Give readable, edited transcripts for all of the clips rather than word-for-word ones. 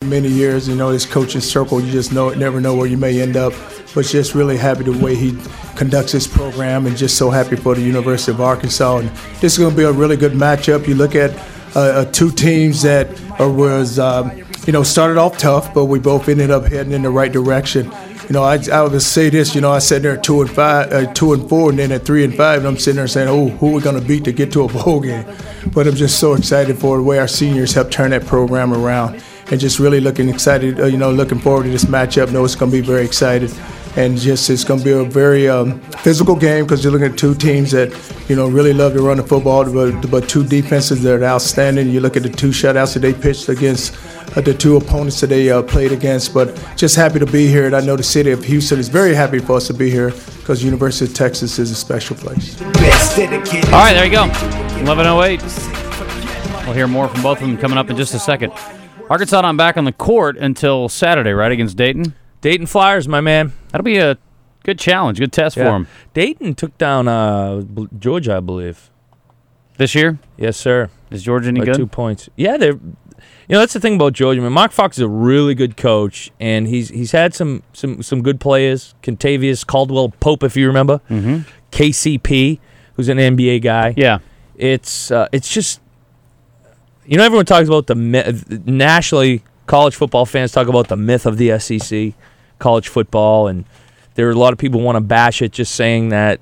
many years. This coach's circle, you just never know where you may end up. But just really happy the way he conducts his program, and just so happy for the University of Arkansas. And this is going to be a really good matchup. You look at two teams that started off tough, but we both ended up heading in the right direction. I would say this. I sat there at 2-4, and then at 3-5, and I'm sitting there saying, "Oh, who are we going to beat to get to a bowl game?" But I'm just so excited for the way our seniors helped turn that program around, and just really looking forward to this matchup. Know it's going to be very excited, and just it's going to be a very physical game because you're looking at two teams that really love to run the football, but two defenses that are outstanding. You look at the two shutouts that they pitched against. The two opponents that they played against, but just happy to be here. And I know the city of Houston is very happy for us to be here because University of Texas is a special place. All right, there you go. 11:08. We'll hear more from both of them coming up in just a second. Arkansas not back on the court until Saturday, right, against Dayton? Dayton Flyers, my man. That'll be a good challenge, good test for them. Dayton took down Georgia, I believe. This year? Yes, sir. Is Georgia any good? 2 points. Yeah, they're... that's the thing about Georgia. I mean, Mark Fox is a really good coach, and he's had some good players. Contavious Caldwell-Pope, if you remember. Mm-hmm. KCP, who's an NBA guy. Yeah. It's just, everyone talks about nationally, college football fans talk about the myth of the SEC, college football, and there are a lot of people who want to bash it, just saying that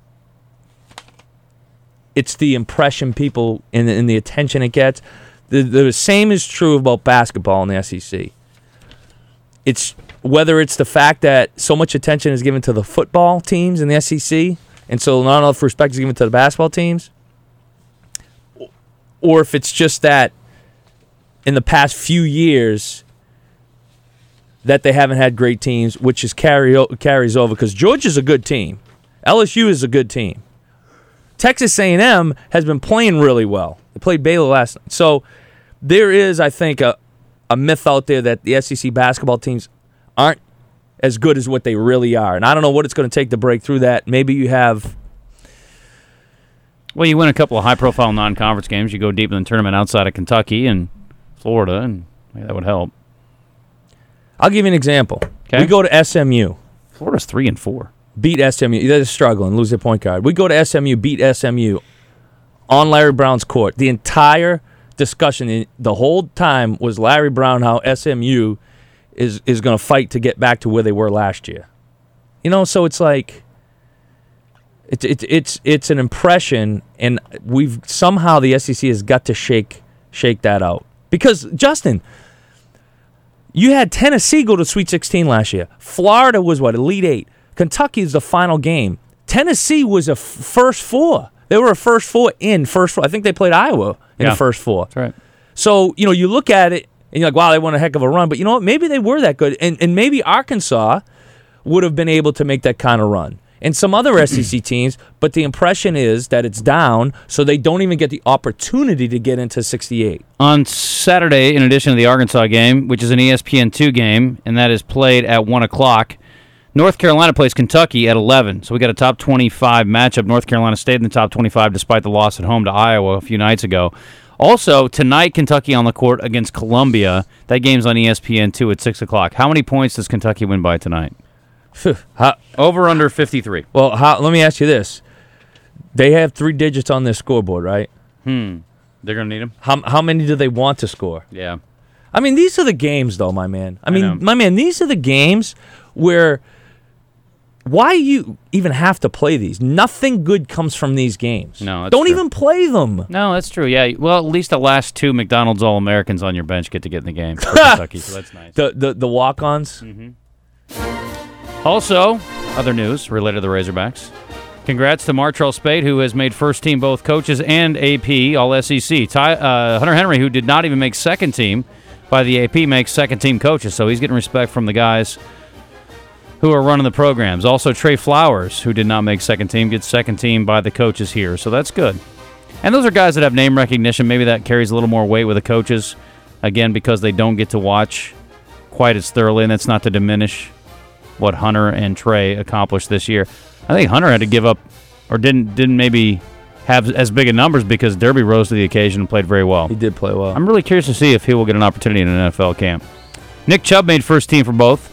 it's the impression people and the attention it gets. The same is true about basketball in the SEC. It's whether it's the fact that so much attention is given to the football teams in the SEC, and so not enough respect is given to the basketball teams, or if it's just that in the past few years that they haven't had great teams, which is carries over because Georgia's a good team. LSU is a good team. Texas A&M has been playing really well. They played Baylor last night. So there is, I think, a myth out there that the SEC basketball teams aren't as good as what they really are. And I don't know what it's going to take to break through that. Maybe you have... Well, you win a couple of high-profile non-conference games. You go deep in the tournament outside of Kentucky and Florida, and that would help. I'll give you an example. Okay. We go to SMU. Florida's 3-4. Beat SMU. They're struggling, lose their point guard. We go to SMU, beat SMU on Larry Brown's court. The entire discussion the whole time was Larry Brown, how SMU is going to fight to get back to where they were last year. So it's like it's an impression, and we've somehow the SEC has got to shake that out. Because, Justin, you had Tennessee go to Sweet 16 last year. Florida was, Elite 8. Kentucky is the final game. Tennessee was a first four. They were a first four in first four. I think they played Iowa in the first four. That's right. So, you look at it, and you're like, wow, they won a heck of a run. But you know what? Maybe they were that good. And maybe Arkansas would have been able to make that kind of run. And some other SEC teams, but the impression is that it's down, so they don't even get the opportunity to get into 68. On Saturday, in addition to the Arkansas game, which is an ESPN2 game, and that is played at 1 o'clock, North Carolina plays Kentucky at 11. So we got a top 25 matchup. North Carolina stayed in the top 25 despite the loss at home to Iowa a few nights ago. Also, tonight, Kentucky on the court against Columbia. That game's on ESPN2 at 6 o'clock. How many points does Kentucky win by tonight? Over under 53. Well, let me ask you this. They have 3 digits on their scoreboard, right? They're going to need them? How many do they want to score? Yeah. I mean, these are the games, though, my man. I know. My man, these are the games where... Why you even have to play these? Nothing good comes from these games. No, that's Don't true. even play them. No, that's true. Yeah, well, at least the last 2 McDonald's All-Americans on your bench get to get in the game for Kentucky, so that's nice. The walk-ons? Mm-hmm. Also, other news related to the Razorbacks. Congrats to Martrell Spate, who has made first team both coaches and AP All-SEC. Hunter Henry, who did not even make second team by the AP, makes second team coaches, so he's getting respect from the guys who are running the programs. Also, Trey Flowers, who did not make second team, gets second team by the coaches here, so that's good. And those are guys that have name recognition. Maybe that carries a little more weight with the coaches, again, because they don't get to watch quite as thoroughly, and that's not to diminish what Hunter and Trey accomplished this year. I think Hunter had to give up, or didn't maybe have as big a numbers because Derby rose to the occasion and played very well. He did play well. I'm really curious to see if he will get an opportunity in an NFL camp. Nick Chubb made first team for both,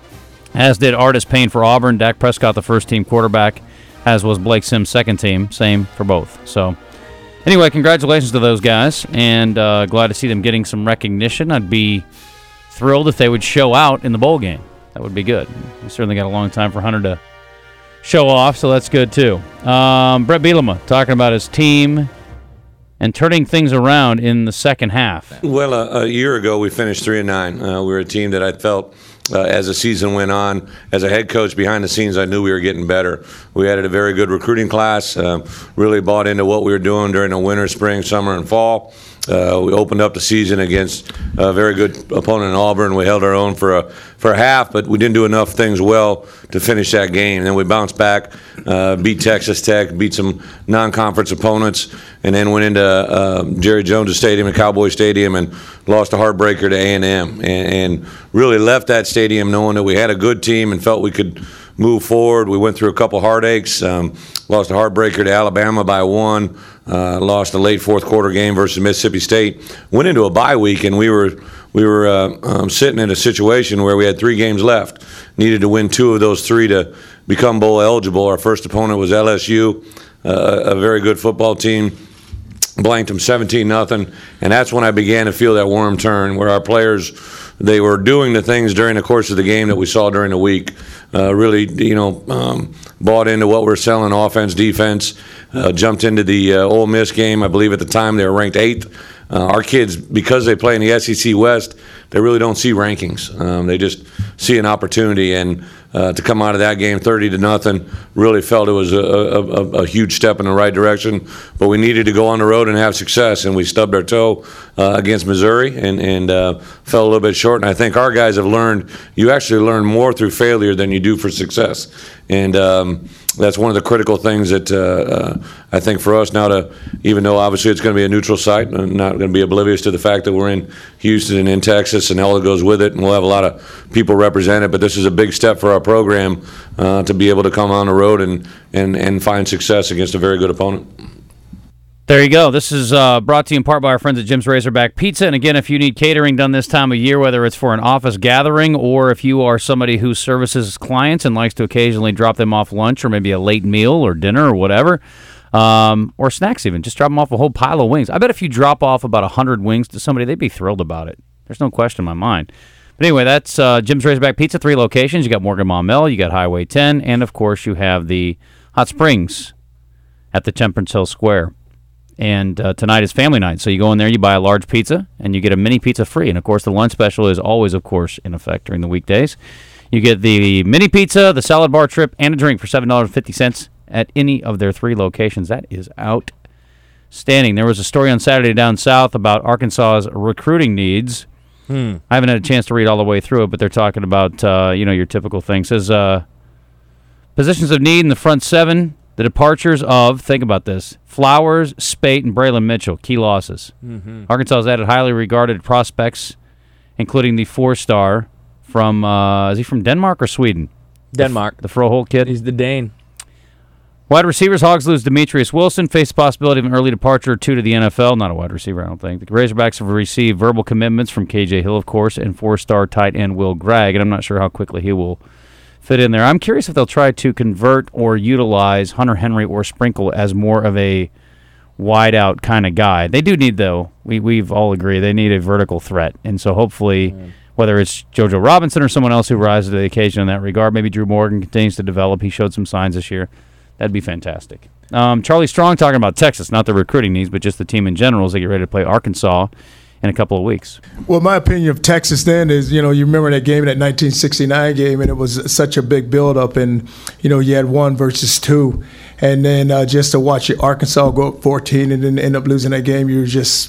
as did Artis Payne for Auburn. Dak Prescott, the first team quarterback, as was Blake Sims, second team. Same for both. So, anyway, congratulations to those guys, and glad to see them getting some recognition. I'd be thrilled if they would show out in the bowl game. That would be good. We certainly got a long time for Hunter to show off, so that's good too. Brett Bielema talking about his team and turning things around in the second half. Well, a year ago we finished 3-9. We were a team that I felt as the season went on, as a head coach behind the scenes, I knew we were getting better. We had a very good recruiting class, really bought into what we were doing during the winter, spring, summer, and fall. We opened up the season against a very good opponent in Auburn. We held our own for a half, but we didn't do enough things well to finish that game. And then we bounced back, beat Texas Tech, beat some non-conference opponents, and then went into Jerry Jones Stadium and Cowboy Stadium and lost a heartbreaker to A&M. And really left that stadium knowing that we had a good team and felt we could move forward. We went through a couple heartaches, lost a heartbreaker to Alabama by 1, lost a late fourth quarter game versus Mississippi State, went into a bye week, and we were sitting in a situation where we had 3 games left, needed to win 2 of those 3 to become bowl eligible. Our first opponent was LSU, a very good football team. Blanked them 17-0, and that's when I began to feel that worm turn, where our players, they were doing the things during the course of the game that we saw during the week. Really, bought into what we're selling, offense, defense. Jumped into the Ole Miss game. I believe at the time they were ranked 8th. Our kids, because they play in the SEC West, they really don't see rankings. They just see an opportunity, and to come out of that game 30-0, really felt it was a huge step in the right direction. But we needed to go on the road and have success, and we stubbed our toe against Missouri and fell a little bit short. And I think our guys have learned you actually learn more through failure than you do for success. And that's one of the critical things that I think for us now, to even though obviously it's going to be a neutral site, I'm not going to be oblivious to the fact that we're in Houston and in Texas and all that goes with it, and we'll have a lot of people represented, but this is a big step for our program to be able to come on the road and find success against a very good opponent. There you go. This is brought to you in part by our friends at Jim's Razorback Pizza. And again, if you need catering done this time of year, whether it's for an office gathering or if you are somebody who services clients and likes to occasionally drop them off lunch or maybe a late meal or dinner or whatever, or snacks even, just drop them off a whole pile of wings. I bet if you drop off about 100 wings to somebody, they'd be thrilled about it. There's no question in my mind. But anyway, that's Jim's Razorback Pizza, 3 locations. You got Morgan Maumelle, you got Highway 10, and of course you have the Hot Springs at the Temperance Hill Square. And tonight is family night, so you go in there, you buy a large pizza, and you get a mini pizza free. And, of course, the lunch special is always, of course, in effect during the weekdays. You get the mini pizza, the salad bar trip, and a drink for $7.50 at any of their 3 locations. That is outstanding. There was a story on Saturday down south about Arkansas's recruiting needs. I haven't had a chance to read all the way through it, but they're talking about, your typical thing. It says, positions of need in the front 7. The departures of, think about this, Flowers, Spate, and Braylon Mitchell, key losses. Arkansas has added highly regarded prospects, including the 4-star from, is he from Denmark or Sweden? Denmark. The Froholt kid? He's the Dane. Wide receivers, Hogs lose Demetrius Wilson, face the possibility of an early departure or 2 to the NFL. Not a wide receiver, I don't think. The Razorbacks have received verbal commitments from KJ Hill, of course, and 4-star tight end Will Gregg, and I'm not sure how quickly he will fit in there. I'm curious if they'll try to convert or utilize Hunter Henry or Sprinkle as more of a wide-out kind of guy. They do need, though, we've all agreed, they need a vertical threat. And so hopefully, whether it's JoJo Robinson or someone else who rises to the occasion in that regard, maybe Drew Morgan continues to develop. He showed some signs this year. That'd be fantastic. Charlie Strong talking about Texas, not the recruiting needs, but just the team in general as they get ready to play Arkansas in a couple of weeks. Well, my opinion of Texas then is, you remember that game, that 1969 game, and it was such a big build-up, and, you had 1 versus 2. And then just to watch Arkansas go up 14 and then end up losing that game, it just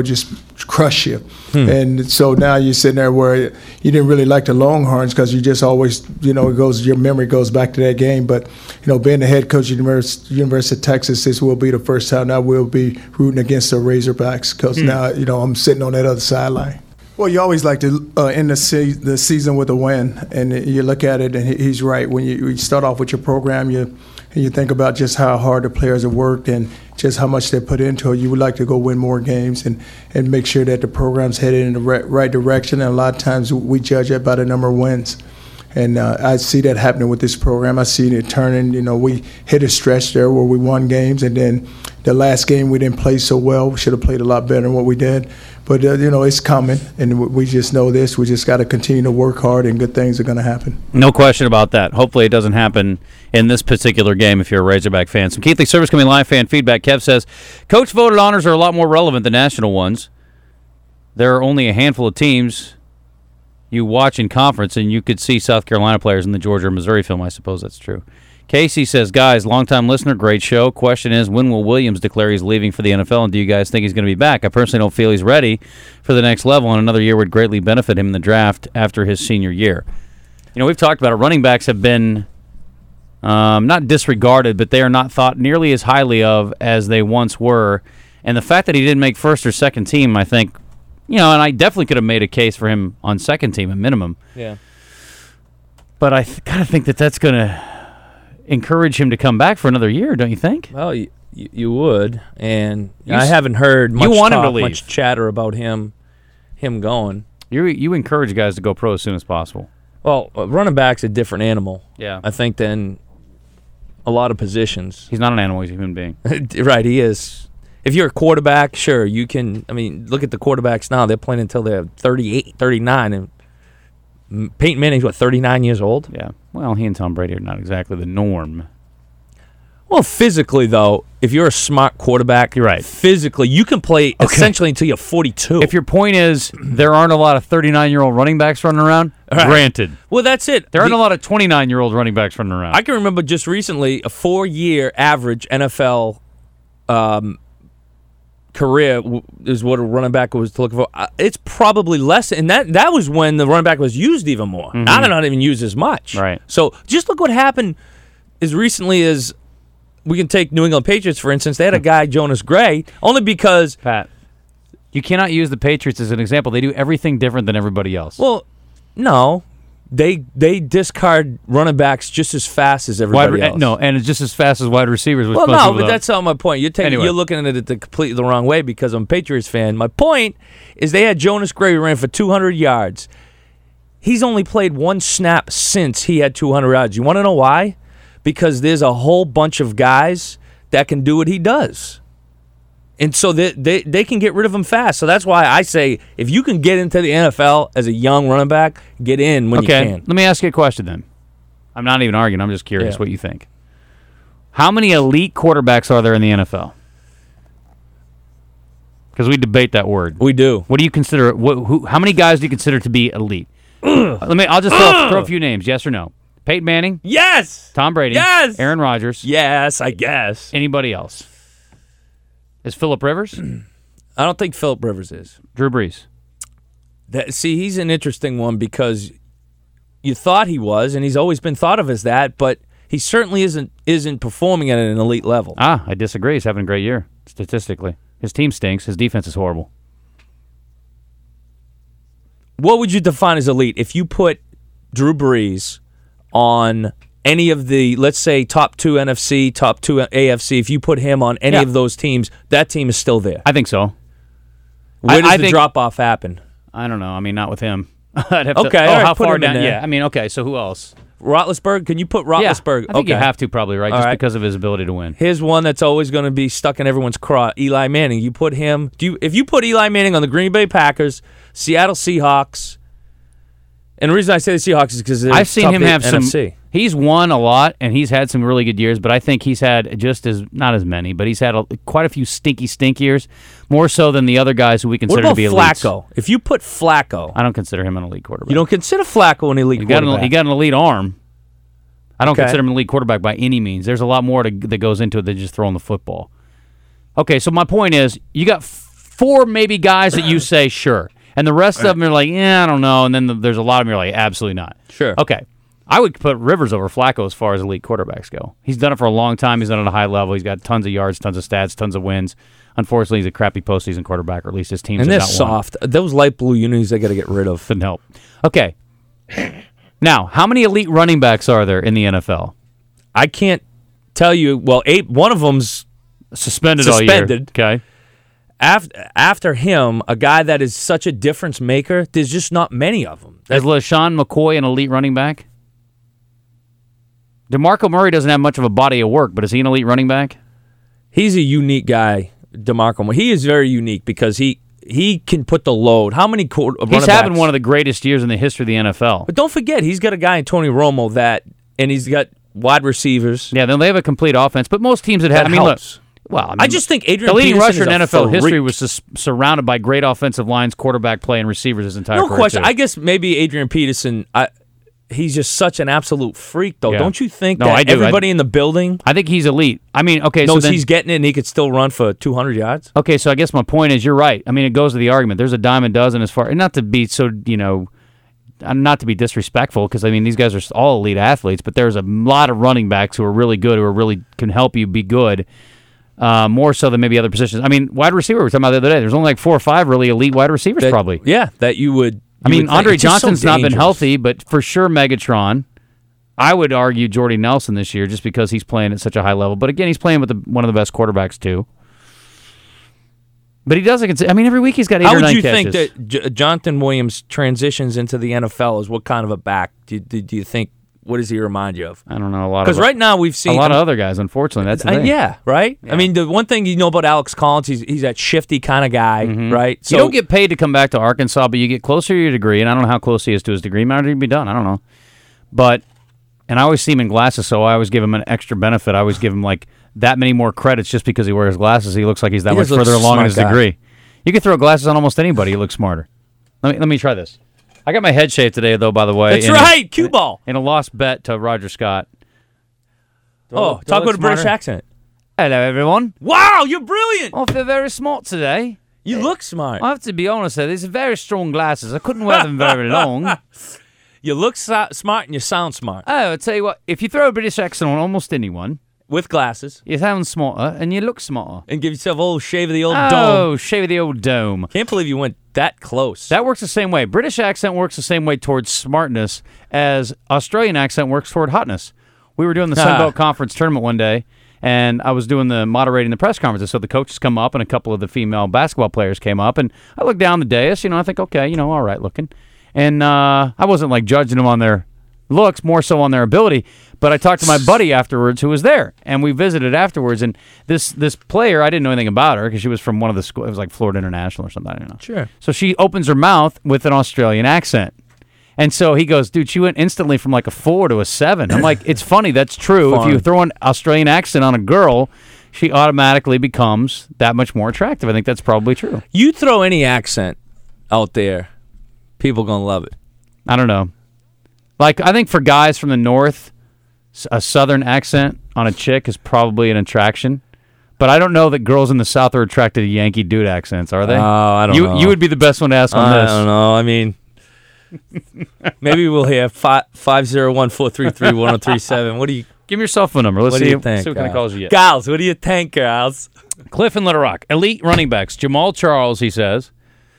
crush you. And so now you're sitting there where you didn't really like the Longhorns because you just always, your memory goes back to that game. But, being the head coach of University of Texas, this will be the first time I will be rooting against the Razorbacks because now, I'm sitting on that other sideline. Well, you always like to end the season with a win, and you look at it, and he's right. When you start off with your program, and you think about just how hard the players have worked and just how much they put into it, you would like to go win more games and make sure that the program's headed in the right direction. And a lot of times we judge it by the number of wins. And I see that happening with this program. I see it turning. We hit a stretch there where we won games, and then the last game we didn't play so well. We should have played a lot better than what we did. But, it's coming, and we just know this. We just got to continue to work hard, and good things are going to happen. No question about that. Hopefully it doesn't happen in this particular game if you're a Razorback fan. Some Keithley Service Coming Live fan feedback. Kev says, Coach voted honors are a lot more relevant than national ones. There are only a handful of teams you watch in conference, and you could see South Carolina players in the Georgia or Missouri film. I suppose that's true. Casey says, guys, longtime listener, great show. Question is, when will Williams declare he's leaving for the NFL, and do you guys think he's going to be back? I personally don't feel he's ready for the next level, and another year would greatly benefit him in the draft after his senior year. We've talked about it. Running backs have been not disregarded, but they are not thought nearly as highly of as they once were. And the fact that he didn't make first or second team, I think, and I definitely could have made a case for him on second team at minimum. Yeah. But I kind of think that's going to encourage him to come back for another year, don't you think? Well, you would, and I haven't heard much chatter about him going. You encourage guys to go pro as soon as possible. Well, running back's a different animal, yeah, I think, than a lot of positions. He's not an animal; he's a human being. Right, he is. If you're a quarterback, sure, you can. I mean, look at the quarterbacks now; they're playing until they're 38, 39, and Peyton Manning's, 39 years old? Yeah. Well, he and Tom Brady are not exactly the norm. Well, physically, though, if you're a smart quarterback, you're right. Physically, you can play essentially until you're 42. If your point is there aren't a lot of 39-year-old running backs running around, granted. Well, that's it. There aren't a lot of 29-year-old running backs running around. I can remember just recently a 4-year average NFL career is what a running back was looking for. It's probably less, and that was when the running back was used even more. Mm-hmm. Now they're not even used as much. Right. So just look what happened as recently as we can take New England Patriots, for instance. They had a guy, Jonas Gray, only because... Pat, you cannot use the Patriots as an example. They do everything different than everybody else. Well, no. They discard running backs just as fast as everybody else. No, and it's just as fast as wide receivers. Well, no, but that's not my point. You're looking at it completely the wrong way because I'm a Patriots fan. My point is they had Jonas Gray who ran for 200 yards. He's only played one snap since he had 200 yards. You want to know why? Because there's a whole bunch of guys that can do what he does. And so they can get rid of him fast. So that's why I say if you can get into the NFL as a young running back, get in when you can. Let me ask you a question then. I'm not even arguing. I'm just curious what you think. How many elite quarterbacks are there in the NFL? Because we debate that word. We do. What do you consider? How many guys do you consider to be elite? I'll just throw a few names. Yes or no? Peyton Manning? Yes. Tom Brady? Yes. Aaron Rodgers? Yes, I guess. Anybody else? Is Phillip Rivers? I don't think Phillip Rivers is. Drew Brees? He's an interesting one because you thought he was, and he's always been thought of as that, but he certainly isn't performing at an elite level. I disagree. He's having a great year, statistically. His team stinks. His defense is horrible. What would you define as elite? If you put Drew Brees on any of the, let's say, top 2 NFC, top 2 AFC, if you put him on any of those teams, that team is still there. I think so. Where does the drop-off happen? I don't know. I mean, not with him. I'd have okay. how far down? Yeah. I mean, okay, so who else? Roethlisberger? Can you put Roethlisberger? Yeah, I think you have to probably, right? Just because of his ability to win. Here's one that's always going to be stuck in everyone's craw, Eli Manning. You put him... If you put Eli Manning on the Green Bay Packers, Seattle Seahawks... And the reason I say the Seahawks is because I've seen him have NFC. He's won a lot, and he's had some really good years, but I think he's had not as many, but he's had quite a few stink years, more so than the other guys who we consider to be elites. What about Flacco? If you put Flacco... I don't consider him an elite quarterback. You don't consider Flacco an elite quarterback? He got an elite arm. I don't consider him an elite quarterback by any means. There's a lot more that goes into it than just throwing the football. Okay, so my point is, you got 4 maybe guys that you say, sure. And the rest of them are like, I don't know. And then there's a lot of them you're like, absolutely not. Sure. Okay. I would put Rivers over Flacco as far as elite quarterbacks go. He's done it for a long time. He's done it at a high level. He's got tons of yards, tons of stats, tons of wins. Unfortunately, he's a crappy postseason quarterback, or at least his team's not one. And they're soft. Those light blue unis they got to get rid of. Couldn't help. Okay. Now, how many elite running backs are there in the NFL? I can't tell you, well, one of them's suspended all year. Okay. After him, a guy that is such a difference maker, there's just not many of them. Is LaShawn McCoy an elite running back? DeMarco Murray doesn't have much of a body of work, but is he an elite running back? He's a unique guy, DeMarco Murray. He is very unique because he can put the load. How many He's having one of the greatest years in the history of the NFL. But don't forget, he's got a guy in Tony Romo and he's got wide receivers. Yeah, then they have a complete offense. But most teams that have, helps. Well, I just think Adrian the leading Peterson rusher in is NFL history was surrounded by great offensive lines, quarterback play, and receivers his entire career. No question. Too. I guess maybe Adrian Peterson, he's just such an absolute freak, though. Yeah. Don't you think No, that I do. everybody in the building I think he's elite. I mean, okay, knows so then, he's getting it and he could still run for 200 yards? Okay, so I guess my point is you're right. I mean, it goes to the argument. There's a dime a dozen as far, and not to be so, not to be disrespectful, because I mean these guys are all elite athletes, but there's a lot of running backs who are really good, can help you be good. More so than maybe other positions. I mean, wide receiver, we were talking about the other day. There's only like 4 or 5 really elite wide receivers, probably. Yeah, that you would. I mean, Andre Johnson's not been dangerous. healthy, but for sure Megatron. I would argue Jordy Nelson this year just because he's playing at such a high level. But again, he's playing with one of the best quarterbacks too. But he doesn't. I mean, every week he's got 8 or 9 catches. How would you think that Jonathan Williams transitions into the NFL? As what kind of a back do you think? What does he remind you of? I don't know. Because right now we've seen a lot of other guys. Unfortunately, that's the thing. Yeah, right. Yeah. I mean, the one thing you know about Alex Collins, he's that shifty kind of guy, right? So you don't get paid to come back to Arkansas, but you get closer to your degree. And I don't know how close he is to his degree. He might already be done. I don't know. But I always see him in glasses, so I always give him an extra benefit. I always give him like that many more credits just because he wears glasses. He looks like he's that much further along in his degree. You can throw glasses on almost anybody. He looks smarter. Let me try this. I got my head shaved today, though, by the way. That's right, cue ball. In a lost bet to Roger Scott. Talk with a British accent. Hello, everyone. Wow, you're brilliant. I feel very smart today. You look smart. I have to be honest, these are very strong glasses. I couldn't wear them very long. You look smart and you sound smart. Oh, I tell you what, if you throw a British accent on almost anyone, with glasses, you sound smarter and you look smarter. And give yourself a little shave of the old dome. Oh, shave of the old dome. Can't believe you went that close. That works the same way. British accent works the same way towards smartness as Australian accent works toward hotness. We were doing the Sunbelt Conference tournament one day, and I was doing the moderating the press conferences. So the coaches come up, and a couple of the female basketball players came up, and I looked down the dais. I think, okay, all right looking. And I wasn't like judging them on their looks, more so on their ability. But I talked to my buddy afterwards who was there, and we visited afterwards. And this player, I didn't know anything about her because she was from one of the schools. It was like Florida International or something. I don't know. Sure. So she opens her mouth with an Australian accent. And so he goes, dude, she went instantly from like a 4 to a 7. I'm like, it's funny. That's true. If you throw an Australian accent on a girl, she automatically becomes that much more attractive. I think that's probably true. You throw any accent out there, people going to love it. I don't know. Like, I think for guys from the North, a Southern accent on a chick is probably an attraction. But I don't know that girls in the South are attracted to Yankee dude accents, are they? Oh, I don't know. You would be the best one to ask on this. I don't know. I mean, maybe we'll hear 501-433-1037. What do you... Give me your cell phone number. Let's see what kind of calls you get. Gals, what do you think, gals? Cliff in Little Rock. Elite running backs. Jamal Charles, he says.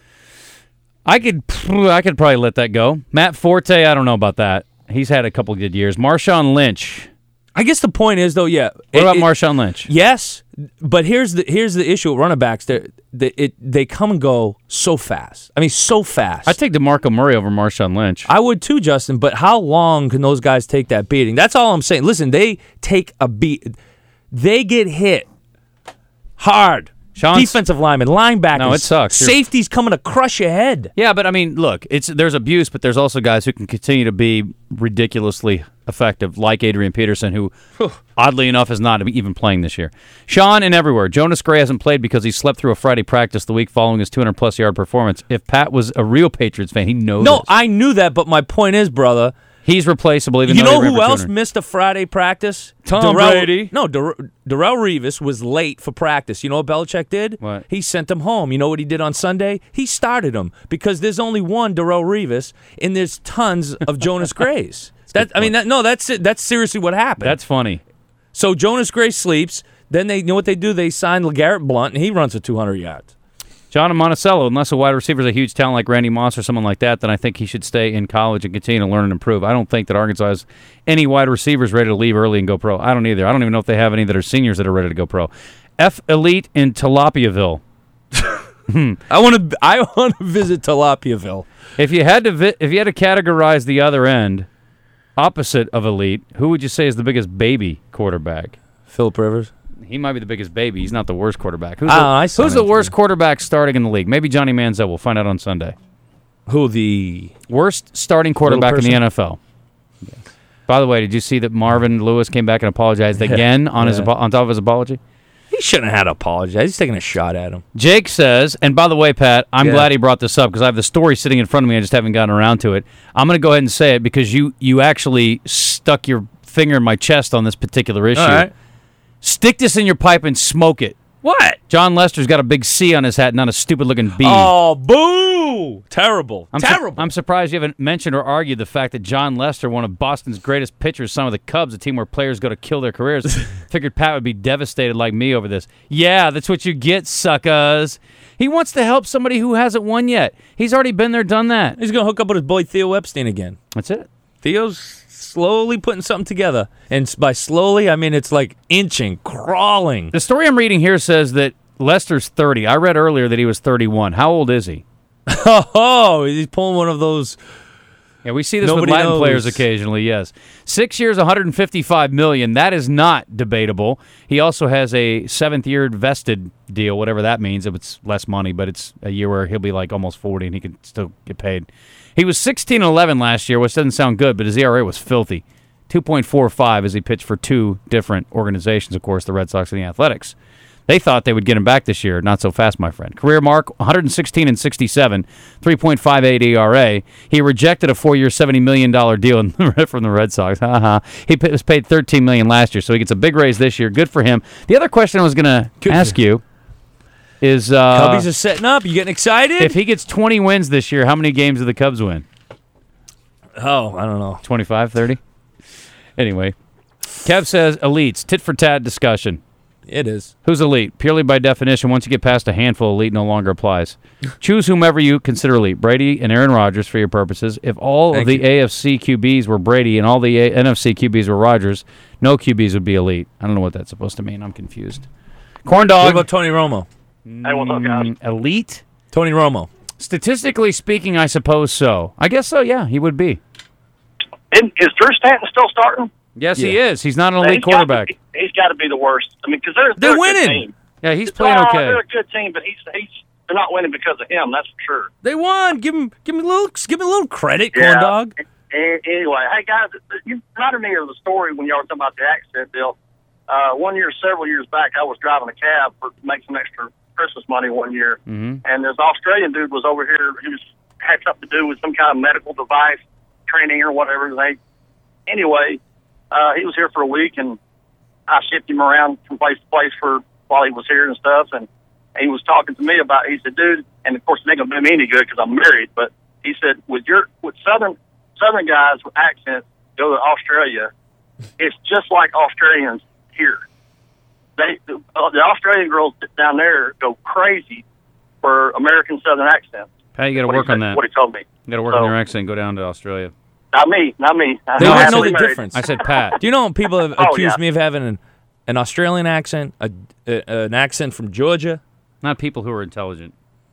I could probably let that go. Matt Forte, I don't know about that. He's had a couple good years. Marshawn Lynch. I guess the point is, though, yeah. What about Marshawn Lynch? Yes, but here's the issue with running backs. They come and go so fast. I mean, so fast. I'd take DeMarco Murray over Marshawn Lynch. I would too, Justin, but how long can those guys take that beating? That's all I'm saying. Listen, they take a beat. They get hit hard. Defensive linemen, linebackers. No, it sucks. Safety's coming to crush your head. Yeah, but I mean, look, there's abuse, but there's also guys who can continue to be ridiculously effective, like Adrian Peterson, who, oddly enough, is not even playing this year. Sean and everywhere. Jonas Gray hasn't played because he slept through a Friday practice the week following his 200-plus yard performance. If Pat was a real Patriots fan, he knows No, this. I knew that, but my point is, brother, he's replaceable. Even you though know he ran who for else 200. missed a Friday practice? Tom Brady. No, Darrelle Revis was late for practice. You know what Belichick did? What? He sent him home. You know what he did on Sunday? He started him because there's only one Darrelle Revis and there's tons of Jonas Grays. That's it. That's seriously what happened. That's funny. So Jonas Gray sleeps. Then you know what they do? They sign LeGarrette Blount and he runs for 200 yards. John and Monticello, unless a wide receiver is a huge talent like Randy Moss or someone like that, then I think he should stay in college and continue to learn and improve. I don't think that Arkansas has any wide receivers ready to leave early and go pro. I don't either. I don't even know if they have any that are seniors that are ready to go pro. F Elite in Tilapiaville. I want to visit Tilapiaville. If you had to categorize the other end, opposite of Elite, who would you say is the biggest baby quarterback? Phillip Rivers. He might be the biggest baby. He's not the worst quarterback. Who's Who's the worst quarterback starting in the league? Maybe Johnny Manziel. We'll find out on Sunday. Who the worst starting quarterback in the NFL? Yes. By the way, did you see that Marvin Lewis came back and apologized again on top of his apology? He shouldn't have had to apologize. He's taking a shot at him. Jake says, and by the way, Pat, I'm glad he brought this up because I have the story sitting in front of me. I just haven't gotten around to it. I'm going to go ahead and say it because you actually stuck your finger in my chest on this particular issue. All right. Stick this in your pipe and smoke it. What? John Lester's got a big C on his hat, not a stupid-looking B. Oh, boo! Terrible. Terrible. I'm surprised you haven't mentioned or argued the fact that John Lester, one of Boston's greatest pitchers, son of the Cubs, a team where players go to kill their careers, figured Pat would be devastated like me over this. Yeah, that's what you get, suckers. He wants to help somebody who hasn't won yet. He's already been there, done that. He's going to hook up with his boy Theo Epstein again. That's it. Theo's slowly putting something together. And by slowly, I mean it's like inching, crawling. The story I'm reading here says that Lester's 30. I read earlier that he was 31. How old is he? Oh, he's pulling one of those. Yeah, we see this with Latin players occasionally, yes. 6 years, $155 million. That is not debatable. He also has a 7th-year vested deal, whatever that means. If it's less money, but it's a year where he'll be like almost 40 and he can still get paid. He was 16-11 last year, which doesn't sound good, but his ERA was filthy. 2.45 as he pitched for two different organizations, of course, the Red Sox and the Athletics. They thought they would get him back this year. Not so fast, my friend. Career mark, 116 and 67, 3.58 ERA. He rejected a 4-year, $70 million deal from the Red Sox. He was paid $13 million last year, so he gets a big raise this year. Good for him. The other question I was going to ask you is... Cubbies are setting up. You getting excited? If he gets 20 wins this year, how many games do the Cubs win? Oh, I don't know. 25, 30? Anyway, Kev says elites, tit-for-tat discussion. It is. Who's elite? Purely by definition, once you get past a handful, elite no longer applies. Choose whomever you consider elite. Brady and Aaron Rodgers for your purposes. If all of the AFC QBs were Brady and all the NFC QBs were Rodgers, no QBs would be elite. I don't know what that's supposed to mean. I'm confused. Corn dog. What about Tony Romo? Hey, what's up, guys? Elite? Tony Romo. Statistically speaking, I suppose so. I guess so, yeah, he would be. Is Drew Stanton still starting? Yes, he is. He's not an elite quarterback. He's got to be the worst. I mean, because they're a winning. Good team. Yeah, he's playing okay. They're a good team, but they're not winning because of him. That's for sure. They won. Give me a little credit, corn dog. Anyway, hey guys, you reminded me of the story when y'all were talking about the accent deal. One year, several years back, I was driving a cab to make some extra Christmas money one year, and this Australian dude was over here. He had something to do with some kind of medical device training or whatever. Anyway, he was here for a week, and I shipped him around from place to place while he was here and stuff. And he was talking to me about. He said, "Dude," and of course it ain't gonna do me any good because I'm married. But he said, "With Southern guys with accents go to Australia, it's just like Australians here. The Australian girls down there go crazy for American Southern accents." Pat, you got to work on that. What he told me. You got to work on your accent. Go down to Australia. Not me. They wouldn't know the difference. I said Pat. Do you know people have accused me of having an Australian accent, an accent from Georgia? Not people who are intelligent.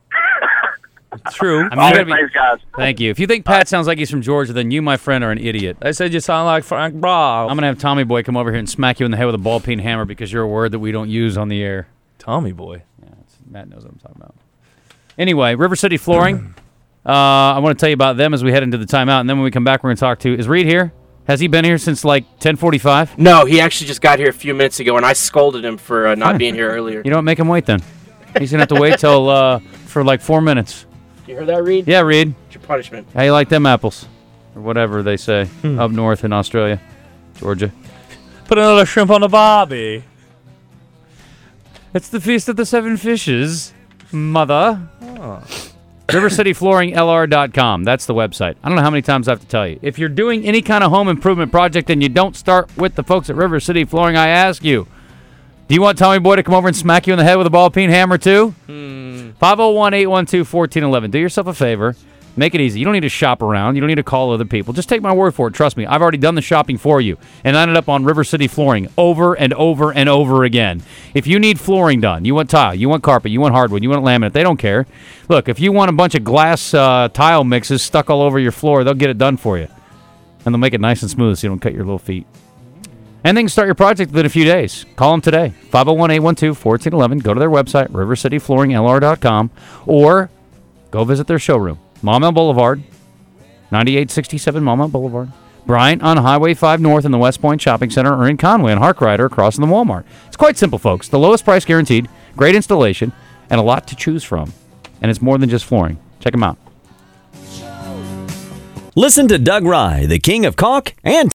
True. I mean, thanks, guys. Thank you. If you think Pat sounds like he's from Georgia, then you, my friend, are an idiot. I said you sound like Frank Brown. I'm going to have Tommy Boy come over here and smack you in the head with a ball-peen hammer because you're a word that we don't use on the air. Tommy Boy. Yeah, Matt knows what I'm talking about. Anyway, River City Flooring. I want to tell you about them as we head into the timeout, and then when we come back, we're going to talk to... Is Reed here? Has he been here since, 10:45? No, he actually just got here a few minutes ago, and I scolded him for not being here earlier. You don't make him wait, then. He's going to have to wait till for 4 minutes. You heard that, Reed? Yeah, Reed. It's your punishment. How you like them apples? Or whatever they say up north in Australia, Georgia. Put another shrimp on the barbie. It's the Feast of the Seven Fishes, mother. Oh. RiverCityFlooringLR.com. That's the website. I don't know how many times I have to tell you. If you're doing any kind of home improvement project and you don't start with the folks at River City Flooring, I ask you, Do you want Tommy Boy to come over and smack you in the head with a ball-peen hammer, too? 501-812-1411. Do yourself a favor. Make it easy. You don't need to shop around. You don't need to call other people. Just take my word for it. Trust me. I've already done the shopping for you. And I ended up on River City Flooring over and over and over again. If you need flooring done, you want tile, you want carpet, you want hardwood, you want laminate, they don't care. Look, if you want a bunch of glass tile mixes stuck all over your floor, they'll get it done for you. And they'll make it nice and smooth so you don't cut your little feet. And they can start your project within a few days. Call them today. 501-812-1411. Go to their website, rivercityflooringlr.com, or go visit their showroom. Maumelle Boulevard, 9867 Maumelle Boulevard. Bryant on Highway 5 North in the West Point Shopping Center, or in Conway on Harkrider across from the Walmart. It's quite simple, folks. The lowest price guaranteed, great installation, and a lot to choose from. And it's more than just flooring. Check them out. Listen to Doug Rye, the king of caulk and